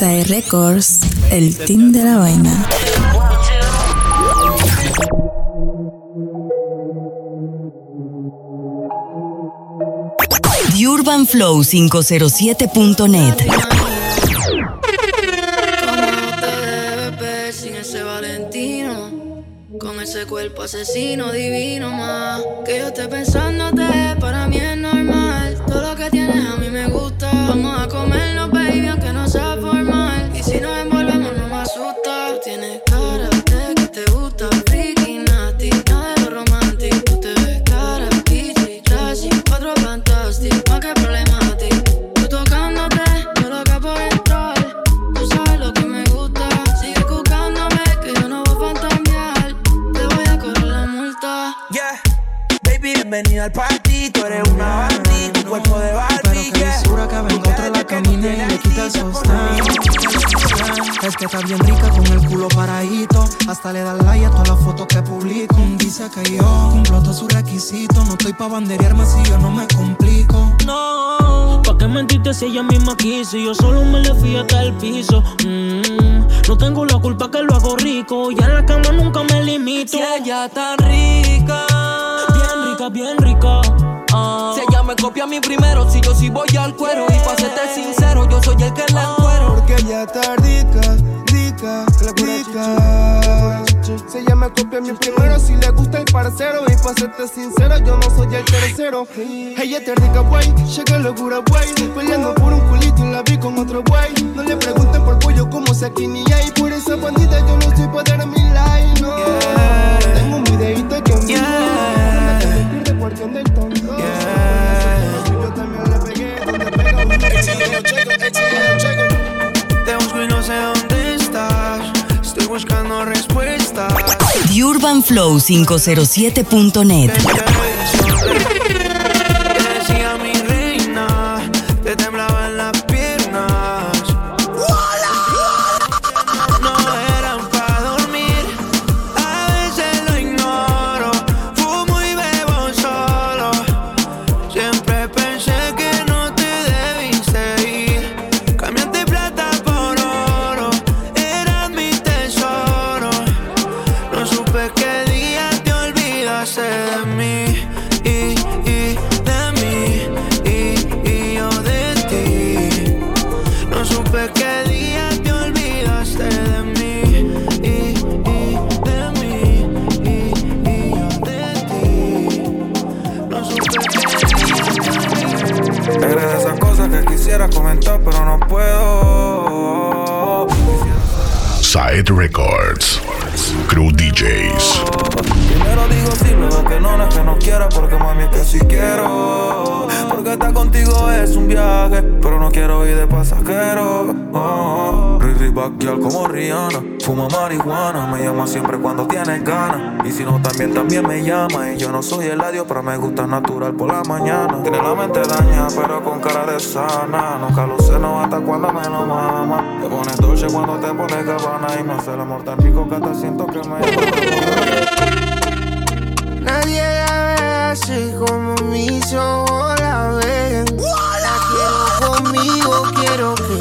Sae Records, el team de la vaina. TheUrbanFlow507.net. Sin ese Valentino, con ese cuerpo asesino divino más. Que yo esté pensándote, para mí es normal. Todo lo que tienes a mí me gusta. Vamos a comernos, baby, aunque no sea formal. Y si nos envolvemos no me asusta. Tú tienes cara de que te gusta, freaky, nasty, nada de lo romántico. Tú te ves cara, pichi, trashy, otro fantástico, más que problemático. Tú tocándote, yo loca por entrar. Tú sabes lo que me gusta. Sigue buscándome, que yo no voy a fantamear. Te voy a correr la multa. Yeah, baby, bienvenida al party. Tú eres una Barbie, tu cuerpo de Barbie. Pero que lisura que venga otra la camine y le quita el sostén. Es que está bien rica con el culo paradito. Hasta le da like a todas las fotos que publico. Dice que yo cumplo todos sus requisitos. No estoy pa' banderearme si yo no me complico. No, ¿pa' qué mentirte si ella misma quiso? Yo solo me le fui hasta el piso. No tengo la culpa que lo hago rico. Y en la cama nunca me limito. Si ella tan rica, bien rica, bien rica. Si ella me copia a mí primero, si yo sí voy al cuero. Y pa' serte sincero, yo soy el que la encuero. Porque ella está rica, rica, rica. Si ella me copia a mí primero, si le gusta el parcero. Y pa' serte sincero, yo no soy el tercero. Ella está rica, güey, checa locura, güey. Peleando por un culito y la vi con otro güey. No le pregunten por pollo como si aquí ni hay. Por esa bandita yo no estoy pa' dar mi like, no. Tengo un videito que envío. Cuestión del tonto. Yo también le pegué donde pega un checo. Te busco y no sé dónde estás. Estoy buscando respuestas. TheUrbanFlow507.net. Te decía mi reina, te temblaban las piernas. No eran pa' dormir, a veces lo ignoro. Fumo y bebo solo. Siempre pensé que no te debiste ir. Cambiaste plata por oro, eras mi tesoro. No supe qué día te olvidaste de mí. Eres de esas cosas que quisiera comentar, pero no puedo. Sae Records, Crew DJs. Primero digo sí, luego que no es que no quiera, porque mami es que sí quiero. Porque estar contigo es un viaje, pero no quiero ir de pasajero. Riri Bacchial como Rihanna, fuma marihuana, me llama siempre cuando tienes ganas. Y si no también me llama. Y yo no soy el adiós, pero me gusta natural por la mañana. Tiene la mente daña, pero con cara de sana. Nunca lo sé, no hasta cuando me lo mama. Te pones dolce cuando te pones Gabbana. Y me hace el amor tan rico que hasta siento que me Nadie la ve así como mis ojos la ven. La quiero conmigo, quiero que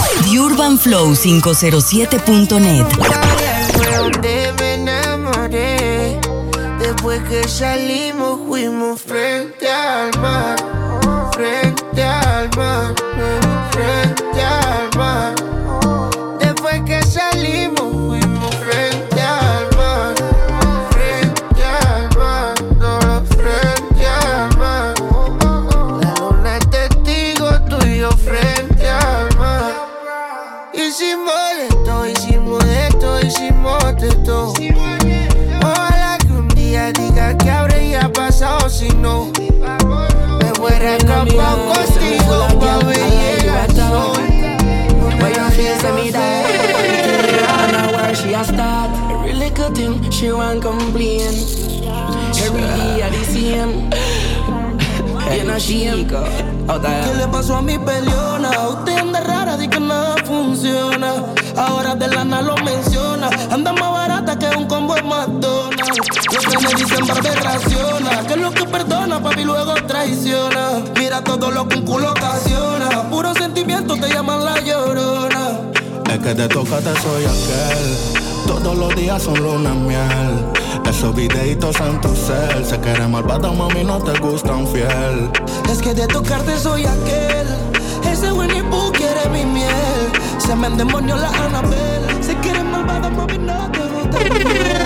TheUrbanFlow507.net. fue donde me enamoré. Después que salimos fuimos frente al mar. Frente al mar, frente al mar. Después que salimos fuimos frente al mar. Frente al mar, no, frente al mar. La luna es testigo tuyo frente al mar. Hicimos de todo, hicimos de todo, hicimos de todo. Ojalá que un día diga que habría pasado si no me fuera escapado contigo pa' ver llegar sol. When you feel say me die, I know where she a start. Every little thing she want complain. Every day the same. You know she go. ¿Qué le pasó a mi peleona? Usted anda rara, di que nada funciona. Ahora de lana lo menciona. Anda más barata que un combo en McDonald's. Los que me dicen barbe raciona. Que es lo que perdona, papi, luego traiciona. Mira todo lo que un culo ocasiona. Puro sentimiento te llaman la llorona. que te toca te soy aquel. Todos los días son luna miel. Esos videitos en tu cel. Sé que eres malvada, mami, no te gustan fiel. Es que de tocarte soy aquel. Ese Winnie Pooh quiere mi miel. Se me endemonió la Annabelle. Sé que eres malvada, mami, no te gusta mi miel.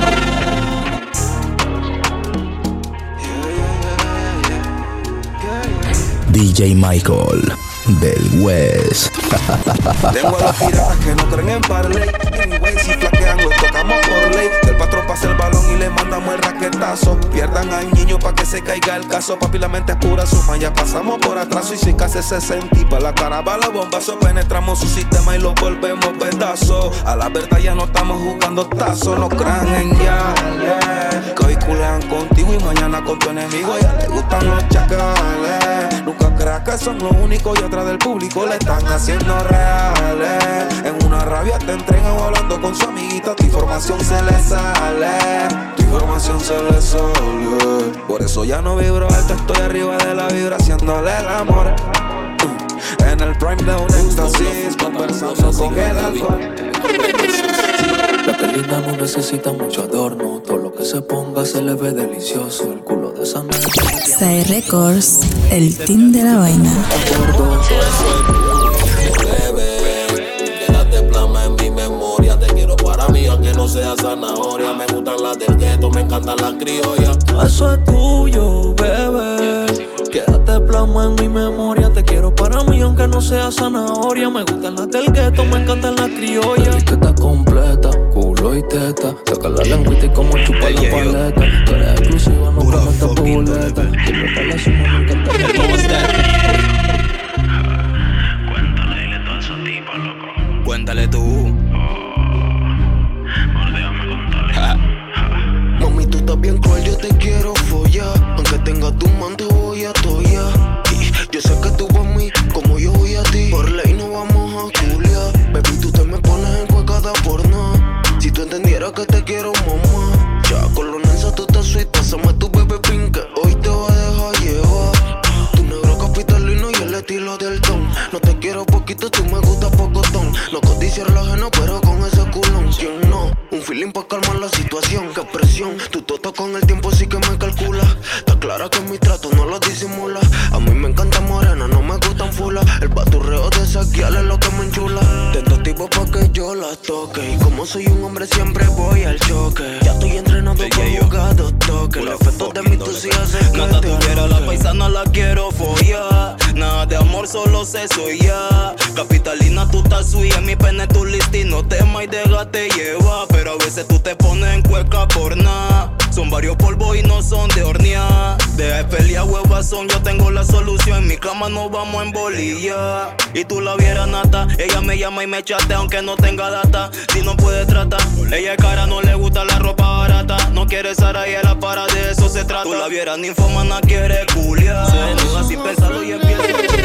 DJ Michael del West. Tengo a los piratas que no creen en parley. Anyway, si flaquean los tocamos por ley. El patrón pasa el balón y le mandamos el raquetazo. Pierdan al niño pa' que se caiga el caso. Papi, la mente es pura suma, ya pasamos por atraso. Y si casi 60 y pa' la cara va la bombazo. Penetramos su sistema y lo volvemos pedazos. A la verdad ya no estamos jugando tazos. No crean en ya, que hoy culean contigo y mañana con tu enemigo. Ya le gustan los chacales. Nunca creas que son los únicos y atrás del público le están haciendo reales. En una rabia te entregan hablando con su amiguita. Tu información se le sale. Tu información se le sale. Por eso ya no vibro alto, estoy arriba de la vibra haciéndole el amor. En el prime de un éxtasis, conversando con el alcohol. La que linda no necesita mucho adorno. Todo lo que se ponga se le ve delicioso. El culo de esa nena. Sae Records, el team de la vaina. Quédate plasma en mi memoria. Te quiero para mí, aunque no sea zanahoria. Me gustan las del gueto, me encantan las criollas. Eso es tuyo, bebé. Quédate plasma en mi memoria. Te quiero para mí, aunque no sea zanahoria. Me gustan las del gueto, me encantan las criollas. La está completa, culo y teta. Saca la lengüita y como chupa la paleta. Tú eres exclusiva, no como esta boleta. Quiero estar la suma, me encanta la boleta. Cuéntale, dile todo eso a ti, pa' loco. Cuéntale tú. Mami, tú estás bien cruel, yo te quiero follar. Aunque tenga tu man, te voy a toyar. Y yo sé que tú vas a mí, como yo voy a ti. Por ley no vamos a culiar. Baby, tú te me pones en cuecada por nada. Si tú entendieras que te quiero, mamá. Ya con los nensa tú estás sweet. Pásame tu bebé pink, que hoy te va a dejar llevar. Tu negro capitalino y el estilo del don. No te quiero poquito, tú me gustas pocotón. No codiciar lo ajeno, pero con ese culón. ¿Quién no? Un feeling pa' calmar la situación. Qué presión, tu toto con el tiempo sí que me calcula. Está clara que mi trato no lo disimula. A mí me encanta morena, no me gustan fula. El baturreo de saquear es lo que me enchula. Tengo tipo pa' que yo la toque. Y como soy un hombre siempre voy al choque. Ya estoy entrenado con jugados toques. El efecto de mi tú sí hace que nada tuviera la paisana, la quiero follar. Nada de amor, solo sexo y ya. Capitalina, tú estás sweet. En mi pene tu listín, no temas y déjate llevar. Pero a veces tú te pones en cueca por nada. Son varios polvos y no son de hornear. De pelea huevazón, yo tengo la solución. En mi cama nos vamos a embolillar. Y tú la vieras nata, ella me llama y me chatea aunque no tenga data. Si no puede tratar, ella es cara, no le gusta la ropa barata. No quiere Sara y la para, de eso se trata. Tú la vieras ninfomana, quiere culiar. Se desnuda sin pensarlo y empieza.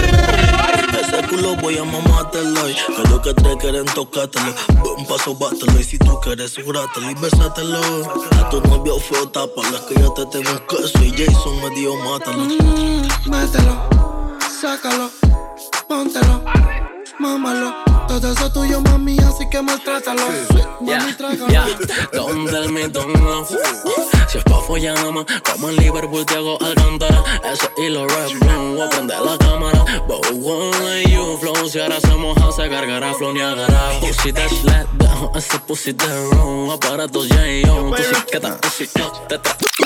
Ese culo voy a mamártelo. Y lo que tres quieren tocártelo. Un paso bátelo y si tú quieres surátelo y besátelo. A tu novio feo tápalo, que yo te tengo un queso y Jason me dio mátalo. Mételo, sácalo, póntelo, mámalo. Todo eso tuyo, mami, así que maltrátalo. Mami, trágalo. Don't tell me don't love. Si es pa' follar nada más, como en Liverpool te hago Alcántara. Ese hilo rap, voy a prender la cámara. But we won't let you flow. Si ahora se moja, se cargará flow ni agarra. Pussy that let down, ese pussy that wrong. Aparatos J.O. Pussy que tan pussy te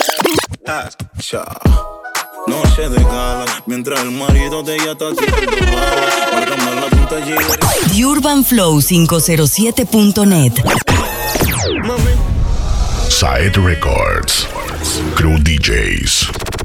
Noche de gala, mientras el marido de ella está tirando balas. Para cambiar la punta The Urban Flow 507.net. Saed Records, Crew DJs.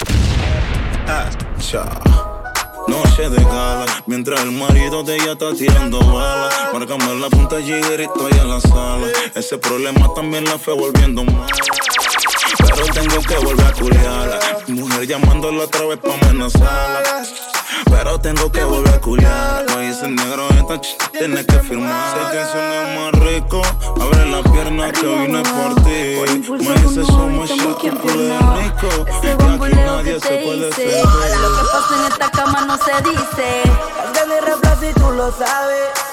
Noche de gala, mientras el marido de ella está tirando balas. Para cambiar la punta Jigger y estoy en la sala. Ese problema también la fue volviendo mal. Pero tengo que volver a culiarla. Mi mujer llamándola otra vez pa' amenazarla. Pero tengo que volver a culiarla. No dice negro, esta tienes que firmar. Sé que suena más rico. Abre la pierna que vine por ti. Me dice somos shot y rico. Y aquí nadie se puede ser. Lo que pasa en esta cama no se dice. Es de mi reflejo y tú lo sabes.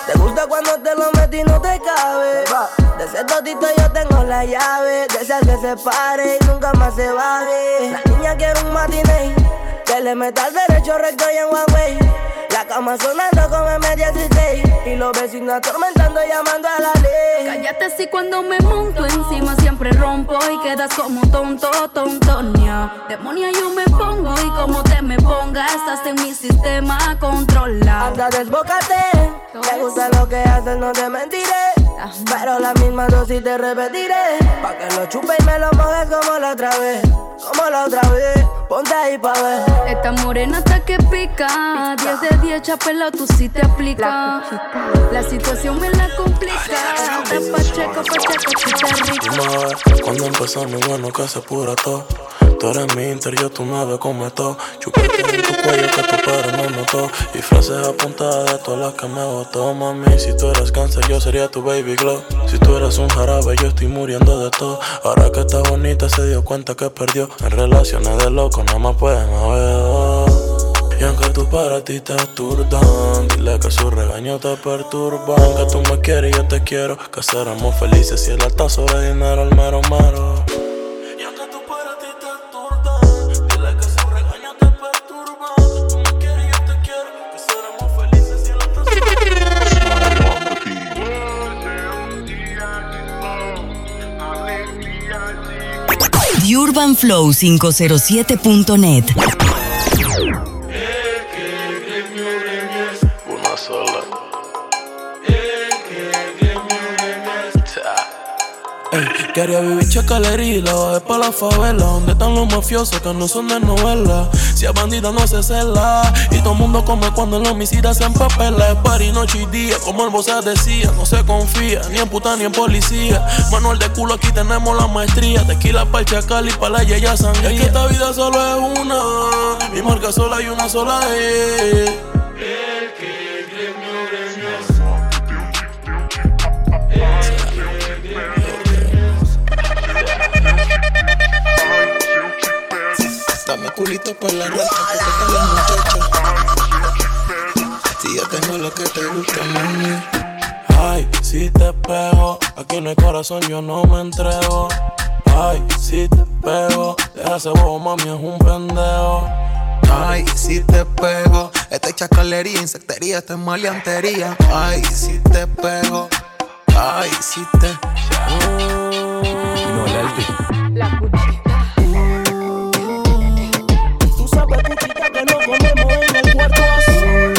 Te gusta cuando te lo metí y no te cabe. De ese totito yo tengo la llave. De ese que se pare y nunca más se baje. La niña quiere un matiné, que le meta al derecho recto y en one way. La cama sonando con M16 y los vecinos atormentando llamando a la ley. Cállate si cuando me monto encima siempre rompo y quedas como tonto, tontonia. Demonia yo me pongo y como te me pongas estás en mi sistema controlado. Anda desbócate, te gusta lo que haces, no te mentiré. Pero la misma dosis te repetiré, pa' que lo chupe y me lo mojes como la otra vez. Como la otra vez, ponte ahí pa' ver. Esta morena hasta que pica, 10 de 10 chapela, tú sí te aplicas. La situación me la complica. Pacheco, tú te rico. Cuando empezamos, bueno, que se pura todo. Tú eres mi inter, yo tu nave como esto. Chupete en tu cuello que tu padre no notó. Y frases apuntadas de todas las que me botó. Mami, si tú eres cáncer, yo sería tu baby glow. Si tú eres un jarabe, yo estoy muriendo de todo. Ahora que está bonita, se dio cuenta que perdió. En relaciones de loco, nada más pueden haber. Y aunque tú para ti te aturdan, dile que su regaño te perturban. Que tú me quieres y yo te quiero, que seremos felices si el alta sobre dinero, el mero mero. Y aunque tú para ti te aturdan, dile que su regaño te perturban. Que tú me quieres y yo te quiero, que seremos felices si el alta sobre UrbanFlow507.net. Una sola. Quería vivir chacalería y la bajé pa' la favela, donde están los mafiosos que no son de novela. Si es bandida no se cela, y todo el mundo come cuando el homicida se empapela. Es party noche y día, como el Bosa decía, no se confía, ni en puta ni en policía. Manual de culo, aquí tenemos la maestría. Tequila pa'l chacal y pa' la yaya sangría. Es que esta vida solo es una, mi marca sola y una sola es. Dame culito por la rata, porque está la muchacha. Si yo tengo lo que te gusta, mami. Ay, si te pego, aquí no hay corazón, yo no me entrego. Ay, si te pego, deja ese bobo, mami, es un pendejo. Ay, si te pego, esta es chacalería, insectería, esta es maleantería. Ay, si te pego, ay, si te... No, la cuchita. Tú sabes, cuchita, que no comemos en el cuarto azul.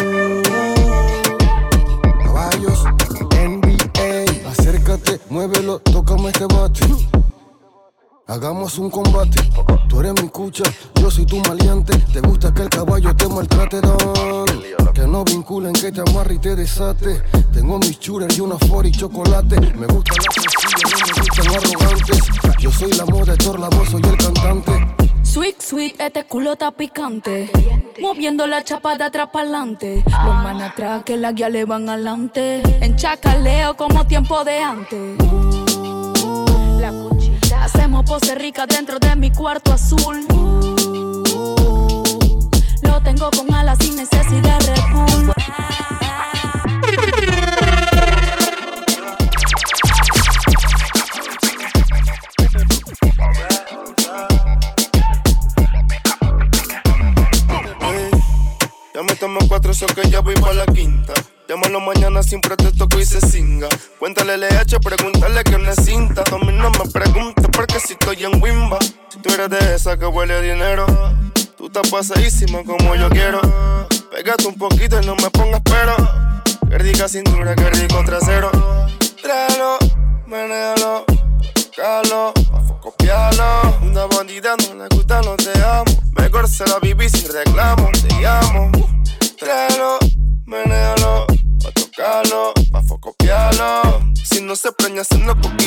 Caballos, NBA, acércate, muévelo, tócame este bate. Hagamos un combate, tú eres mi cucha, yo soy tu maleante. Te gusta que el caballo te maltrate, don. Que no vinculen, que te amarre y te desate. Tengo mis shooters y una 40 y chocolate. Me gustan las sencillas, no me gustan arrogantes. Yo soy la moda, Héctor Lavoe, soy el cantante. Sweet, sweet, este culo está picante. Moviendo la chapa de atrás pa'lante. Los man atrás que la guía le van adelante. En chacaleo como tiempo de antes. La cuchita. Hacemos pose rica dentro de mi cuarto azul. Lo tengo con alas sin necesidad de Red Bull. Ya me tomo 4, so que ya voy pa' la quinta. Llámalo mañana, siempre te toco y se singa. Cuéntale LH, pregúntale que no es cinta. A mí no me preguntes porque si estoy en Wimba. Si tú eres de esa que huele a dinero, tú estás pasadísima como yo quiero. Pégate un poquito y no me pongas pero. Que rica cintura, que rico trasero. Tráelo, menéalo, tócalo, pa' copiarlo. Una bandida no le gusta, no te amo. Mejor se la viví sin reclamo, te llamo. Tráelo, menéalo, pa' tocarlo, pa' copiarlo. Si no se preña, haciendo poquito.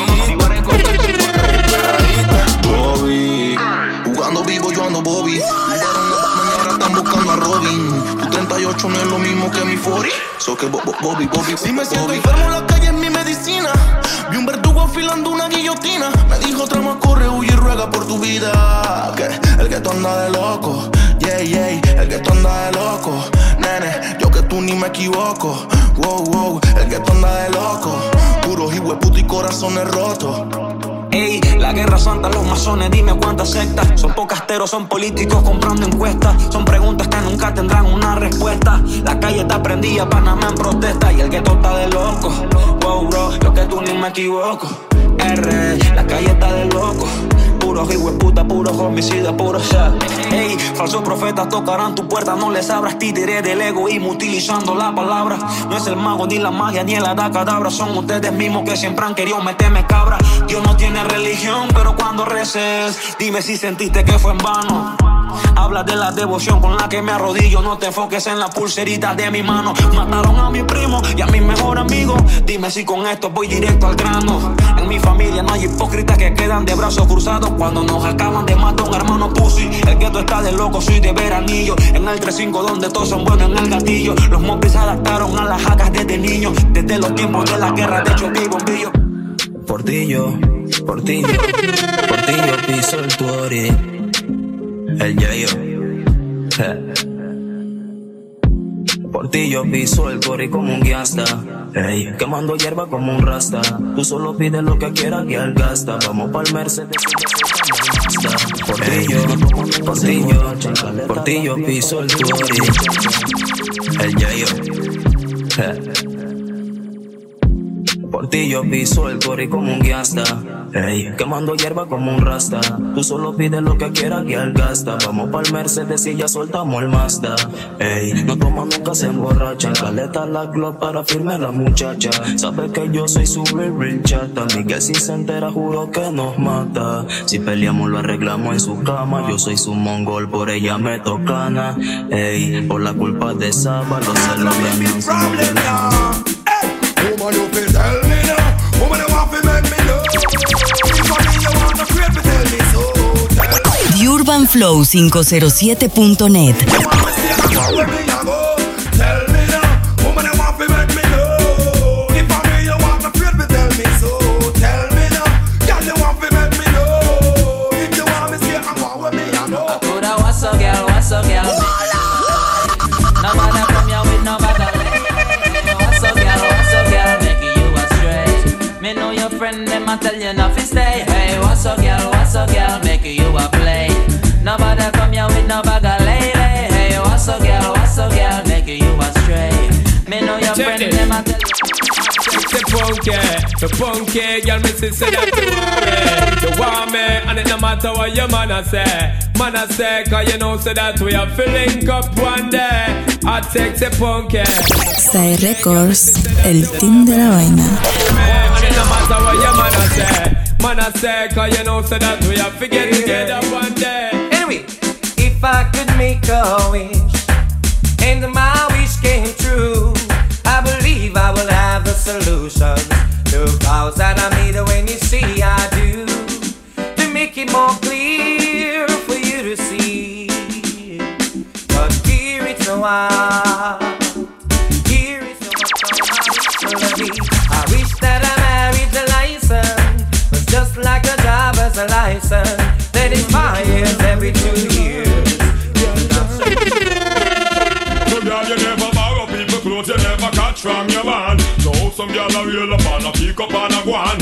Bobby, jugando vivo, yo ando Bobby. Mañana están buscando a Robin. Tu 38 no es lo mismo que mi 40. So que Bobby. Si me siento enfermo, en la calle es mi medicina. Vi un verdugo afilando una guillotina. Me dijo, trama, corre, huye y ruega por tu vida. Que el que tú anda de loco, yeah, el que tú anda de loco. Nene, yo que tú tú ni me equivoco. Wow, wow, el gueto anda de loco. Puros hijueputa y corazones rotos. Ey, la guerra santa, los masones, dime cuántas sectas. Son pocasteros, son políticos comprando encuestas. Son preguntas que nunca tendrán una respuesta. La calle está prendida, Panamá en protesta. Y el gueto está de loco. Wow, bro, yo que tú ni me equivoco. R, la calle está de loco. Puros hijueputa, puros homicidas, puros shot. Ey, falsos profetas tocarán tu puerta. No les abras, títeres del egoísmo utilizando la palabra. No es el mago, ni la magia, ni el adacadabra. Son ustedes mismos que siempre han querido meterme cabra. Dios no tiene religión, pero cuando reces, dime si sentiste que fue en vano. Habla de la devoción con la que me arrodillo. No te enfoques en la pulserita de mi mano. Mataron a mi primo y a mi mejor amigo. Dime si con esto voy directo al grano. En mi familia no hay hipócritas que quedan de brazos cruzados cuando nos acaban de matar un hermano pussy. El gueto está de loco, soy de veranillo. En el 3-5 donde todos son buenos en el gatillo. Los mopis se adaptaron a las jacas desde niño. Desde los tiempos de la guerra de choque y bombillo. Por ti yo piso el tuori. El yayo. Por ti yo piso el cori como un guiasta. Ey, quemando hierba como un rasta. Tú solo pides lo que quieras que él gasta. Vamos pa'l Mercedes. Por ti yo piso el tuori. El yayo. Por ti yo piso el cori como un guiasta. Ey, quemando hierba como un rasta. Tú solo pides lo que quieras que él gasta. Vamos pa'l Mercedes y ya soltamos el Mazda. Ey, no toma nunca, se emborracha. Caleta la Glock para firme la muchacha. Sabe que yo soy su real chata. Miguel si se entera juro que nos mata. Si peleamos lo arreglamos en su cama. Yo soy su mongol, por ella me tocana. Ey, por la culpa de Saba los celos de mi Woman, you fi tell me now. Woman, you want fi make me know. If only you want to create me, tell me so. UrbanFlow507.net. I tell you nothing stay. Hey, what's up, girl, make you a play. Nobody come here with no bag of lady. Hey, what's up, girl, make you a stray. Me know your friend, them I tell you. The punky, girl, me say that you want me, and it no matter what your man a say. Man a say, cause you know, say that we are filling up one day. I take the punky. Sai Records, el team de la vaina. No matter what your man a say, cause you know, say that we are get together one day. Anyway, if I could make a wish, and my wish came true, I believe I will have the solution to cause that I made when you see I do, to make it more clear for you to see. But here it's no one, here it's no one. I wish that I married the license, was just like a job as a license that expires every 2 years. So girl, you never borrow people clothes, you never catch from your man. So some girl a reel up and a pick up and a go on.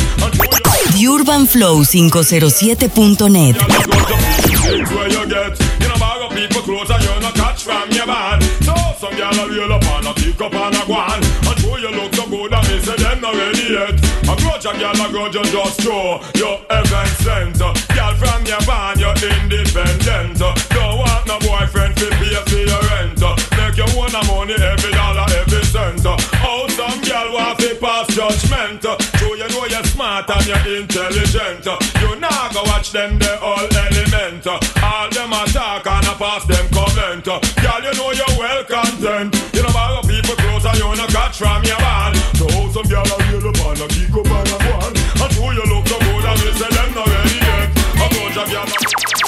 UrbanFlow507.net. It's where you get, you know, borrow people clothes and you no catch from your man. So some girl a reel up and a pick up and a go on. And show you look so good and me say them not ready yet. A grudge a girl a grudge you just show your heaven sent. Girl from your band you're independent. Don't want no boyfriend to pay for your rent. Make you own the money every dollar, every cent. How some girl want to pass judgment. So you know you're smart and you're intelligent. You nah go watch them the all element. All them attack and I pass them comment. Girl you know you're well content. You know borrow people clothes and you no catch from your band. So how some girl a real up and a kick up and a go on. And so you look so good and you say them not ready yet. A bunch of girl.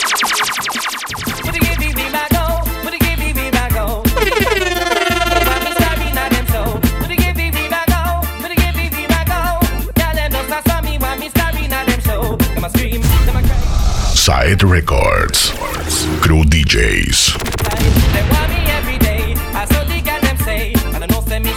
Side Records, Crew DJs. They want me every day. I saw the girl them say, and I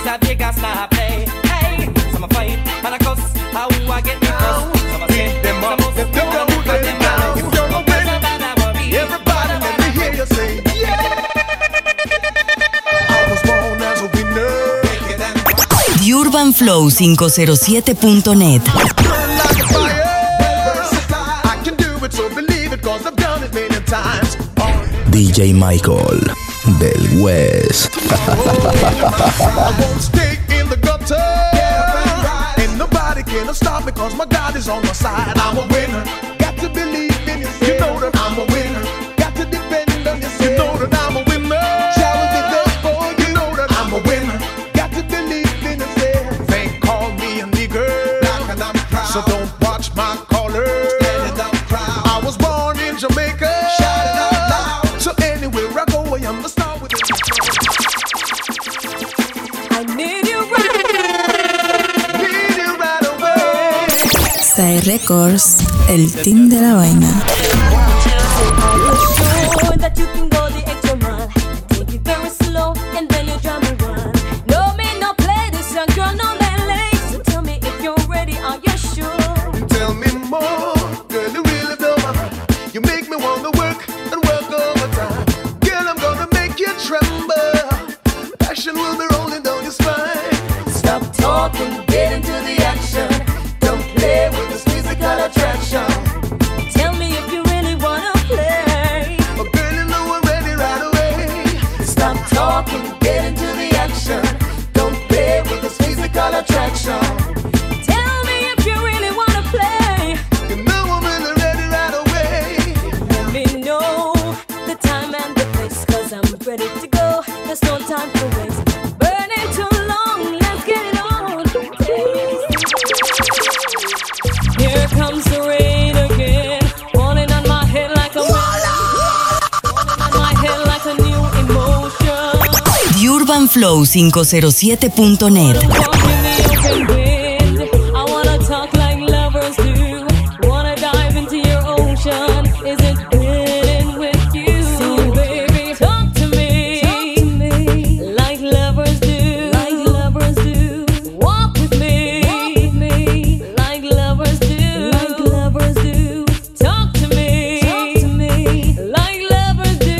a Vegas now play. Hey, some a fight and a cuss. How I get the fuss? Some a say, them a must. Them a move and them a if you're a winner, everybody let me hear you say, yeah. I was born as a winner. The Urban Flow 507.net. I can do it, so believe it, cause I've done it many times. DJ Michael del West. I won't stay in the gutter. And nobody can stop me, cause my God is on my side. I'm a winner. Got to believe in yourself. You know that I'm a winner. Got to depend on yourself. You know that I'm a winner. Shall we be there for you? You know that I'm a winner. Got to believe in yourself. They call me a nigger, so don't watch my color. I was born in Jamaica, so anywhere I go, I am the star with it. I need you right. Need you right away. Sai Records, el team de la vaina. Sure that you can go the extra mile. Take it very slow and then you drum and run. No me no play this young girl, no man late. So tell me if you're ready, are you sure? Tell me more, girl, you really blow my mind. You make me wanna work and work overtime. Girl, I'm gonna make you tremble. Passion will be rolling down your spine. Stop talking, get into the action. Don't play with this physical attraction. Tell me if you really wanna play. Oh, girl, you know I'm ready right away. Stop talking, get into the action. Don't play with this physical attraction. Tell me if you really wanna play. You know I'm really ready right away. Let me know the time and the place, cause I'm ready to go. There's no time to waste. Burning too long, let's get it on. Here comes the rain again, falling on my head like a falling on my head like a new emotion. The Urban Flow 507.net. Walk in the open wind. I wanna talk like lovers do. Wanna dive into your ocean. Is it been with you? So baby, talk to me like lovers do. Like lovers do. Walk with me like lovers do. Like lovers do. Talk to me like lovers do.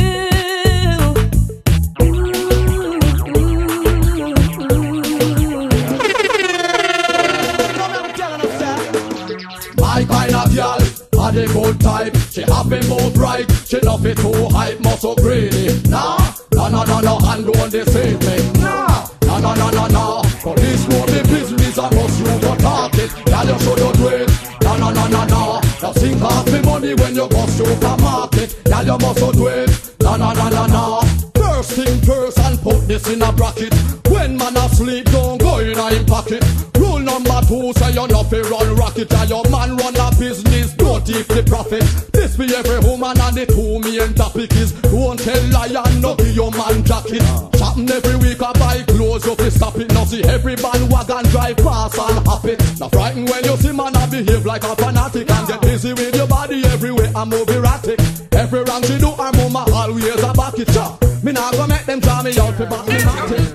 My kind of girl, had a good type. She have a move right. She love it too hype, not so greedy. Nah, no, and don't deceive me. Nah, no. Police know the business, I must you go talk it. Girl, you should do it. No. Now sing off the money when you go supermarket. Girl, you must do it. No. First thing first, and put this in a bracket. When man asleep, don't go in a him pocket. Rule number 2, say you not fi run rocket. And your man run a business, don't take the profit. This be every woman, and the 2 main topic is don't tell lie and no give your man jacket. Shopping every week, I buy clothes, you fi stop it. Now see every bandwagon drive fast and happy. Now frightened when you see man, I behave like a fanatic. And get busy with your body everywhere, I move erratic. Every round she do, her mama always a back it. Me nah go make them draw me out fi back me matic.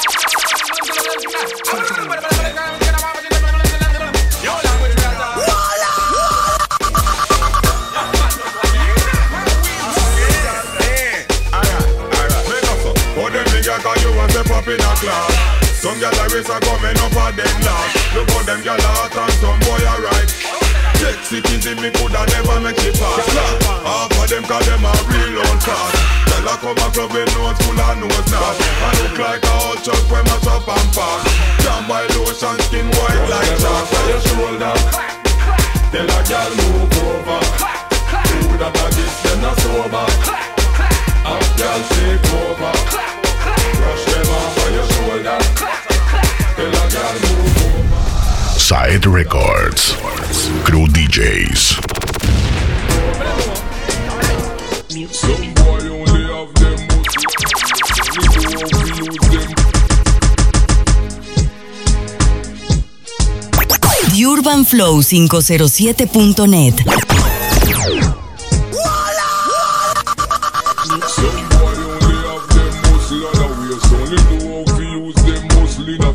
In a class. Some gyal a race a coming up a dead last. Look how them gyal a hot and some boy a right. Sexy kids in me coulda never make it pass. Half of them call them a real old fast. Gyal a come a club with nose full of nose now. And look like a old chuck when mash up and pass. Jam by lotion, skin white like chalk. On your shoulder, tell a gyal move over. Who that a this them not sober. Half gyal take over. Brush them off on your shoulder. Tell a girl move over. Side Records. Crew DJs. Some boy only have them The Urban Flow 507.net. Some boy only have them muscle and a waist. Only know how to use them muscle in a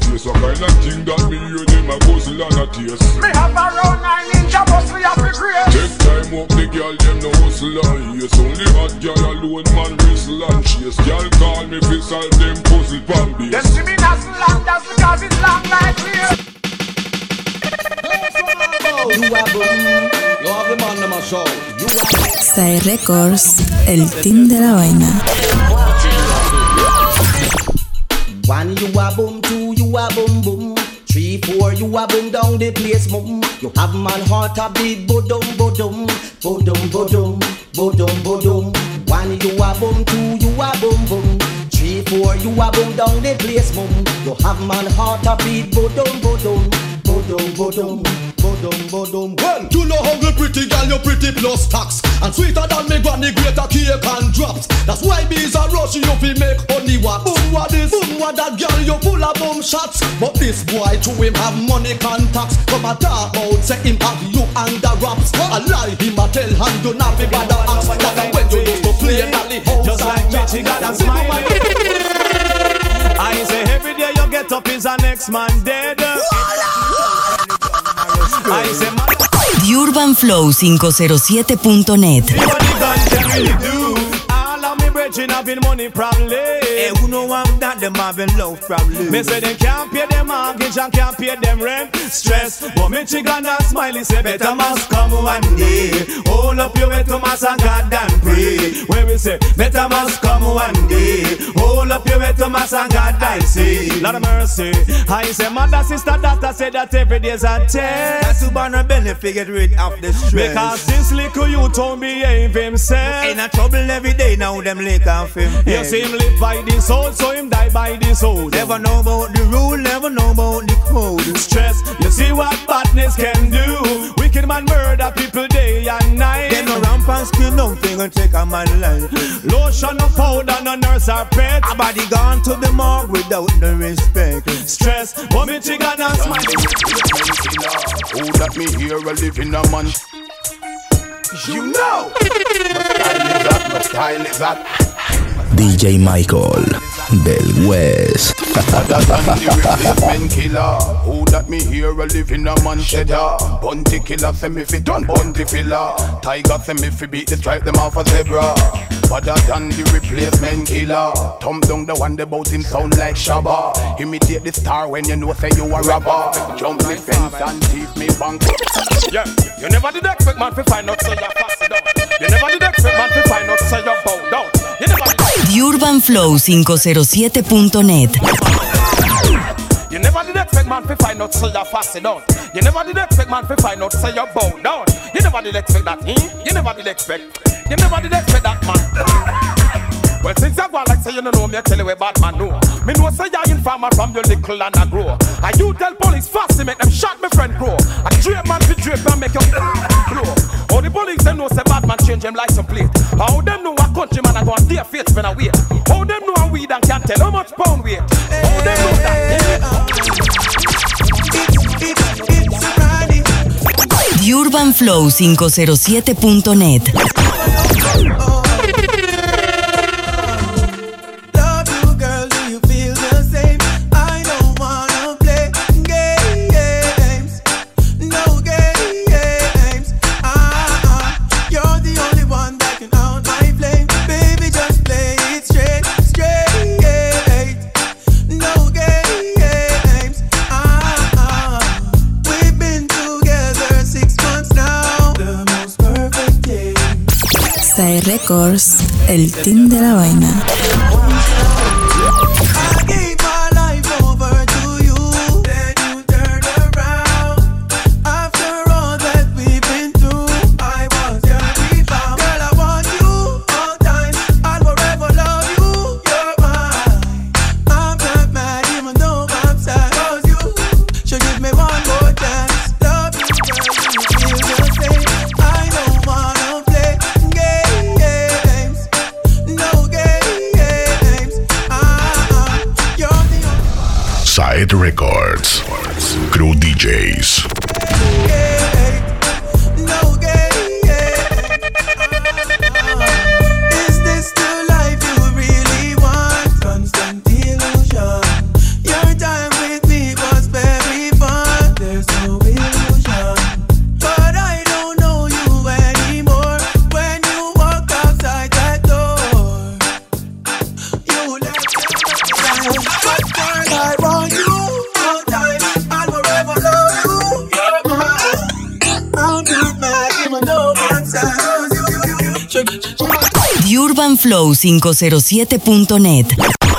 hustle and a taste. Me have around 9 ninja bus we have to create. Take time up the girl, them no hustle and yes. Only hot girl alone man whistle and chase. Girl call me fi solve them puzzle pan base. Them see me not long, that's because it's long like here. You have the man in my show. Sai Records, el team de la vaina. One you a boom, two you a boom boom, 3, 4 you a boom down the place boom. You have man heart a beat bodum bodum, bodum bodum, bodum bodum. One you a boom, two you a boom boom, 3, 4 you a boom down the place boom. You have man heart a beat bodum bodum, bodum bodum, bodum bodum. Well, you know how good pretty girl, you pretty plus tax, and sweeter than me granny greater cake and drops. That's why bees are rushing you fi make honey wax. Boom what this, boom what that girl, you full of boom shots. But this boy to him have money contacts. Come a talk about say him have you under wraps. A lie him a tell and do not be bother ask. That when you used to play Dolly house just like Michigan and Smiley. I say every day you get up is an next man dead. I say The Urban Flow 507.net. Having money probably. Hey, who know I'm that them having love probably. Me say they can't pay them mortgage and can't pay them rent. Stress, but Michigan and Smiley say better must come one day. Hold up your way to mass and God and pray. Where we say better must come one day. Hold up your way to mass and God and say Lord of mercy. I say mother, sister, daughter say that every day's a test. That's who born a benefit get rid of the stress. Because this little youth don't behave himself. Ain't a trouble every day now them lick off him. You see him live by the soul, so him die by the soul. Never know about the rule, never know about the code. Stress, you see what badness can do. Wicked man murder people day and night. Them no ramp and skill, nothing gonna take a man life. Lotion, no powder, no nurse or pet. A body gone to the morgue without the respect. Stress, but Michigan and Smiley. Who that me here a living a man? You know. My style is that. DJ Michael del West. Replacement killer. Who that me here a living a man cheddar. Bunty killer say me fi done bunty filler. Tiger say me fi beat the stripe them off a zebra. Better than the replacement killer. Thumb down the one the bout him sound like Shabba. Imitate the star when you know say you a rapper. Jump the fence and teeth me bank. Yeah, you never did expect man to find out so you pass it down. You never did expect man to find out so you bow down. You never did. The Urban Flow 507.net. You never did expect man to find out so you pass it down. You never did expect man to find out so you bow down. You never did expect that, You never did expect. You never did expect that, man. Well, since I go like say you don't know me, I tell you where bad man know. Me know say you're informer from your little and I grow. And you tell police fast to make them shot my friend grow. I drape man to drape and make you blow. All the police them know say bad man change them license plate. How them know a country man I go on their face when I wait. How them know a weed and can't tell how much pound weight. How them know that? The Urban Flow 507.net. Sai Records, el team de la vaina. Side Records, Crew DJs. Is this the life you really want? Constant illusion. Your time with me was very fun. There's no UrbanFlow507.net.